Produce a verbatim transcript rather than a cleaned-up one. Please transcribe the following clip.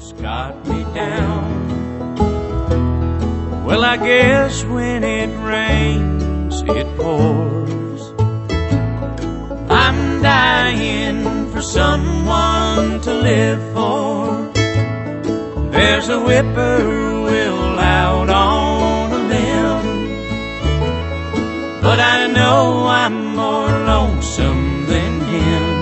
has got me down. Well, I guess when it rains, it pours. I'm dying for someone to live for. There's a whippoorwill out on a limb, but I know I'm more lonesome than him.